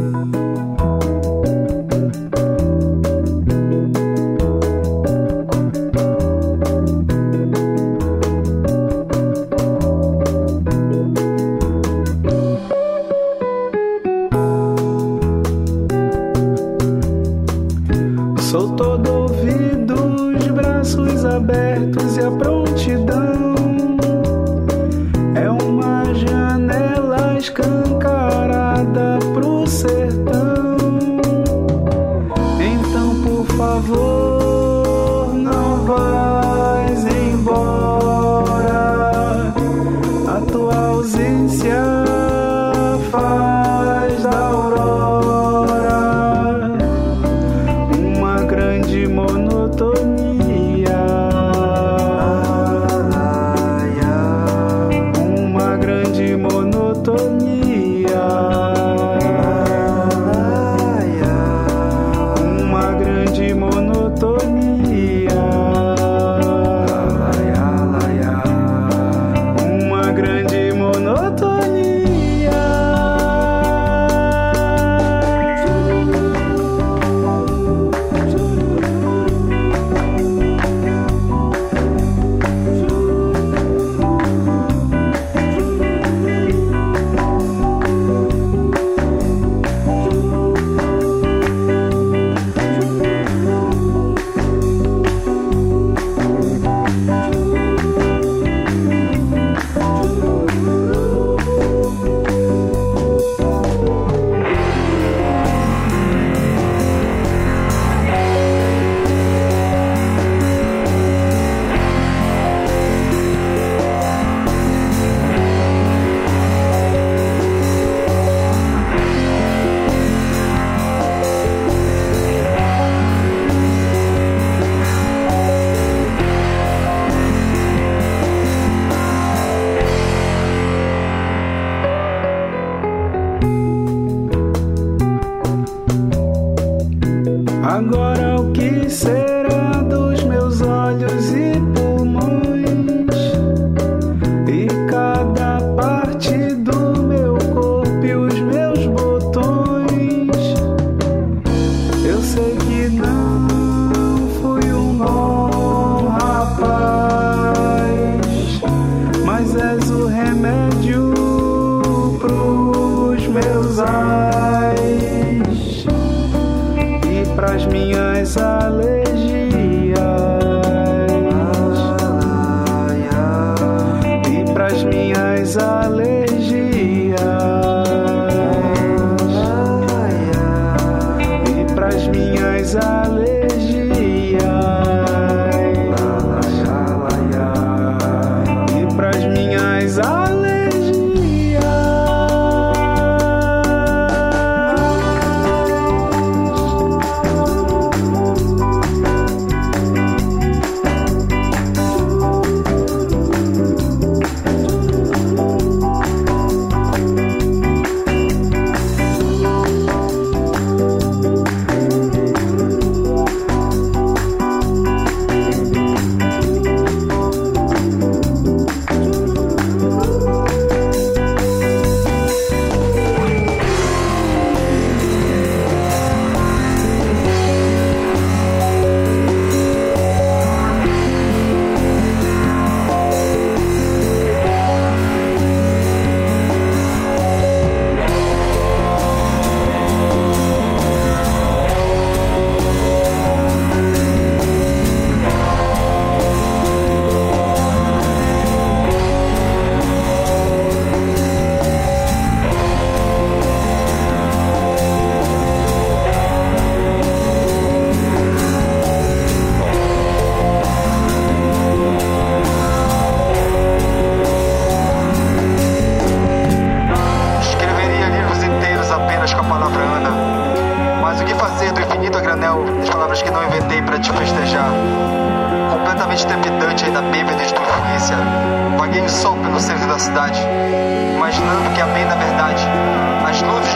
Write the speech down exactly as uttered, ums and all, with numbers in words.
Sou todo ouvidos, braços abertos e a prontidão é uma janela escancarada pro sertão. Então, por favor, não vais embora. A tua ausência faz da aurora uma grande monotonia, uma grande monotonia, uma grande monotonia, uma grande monotonia. Agora o que será dos meus olhos e pulmões e cada parte do meu corpo e os meus botões? Eu sei que não fui um bom rapaz, mas és o remédio pros meus ais e pras minhas alergias, e pras minhas alergias, e pras minhas alergias, e pras minhas alergias. Completamente trepidante ainda bêbado de tua influência, vaguei o sol pelo centro da cidade, imaginando que amei na verdade as nuvens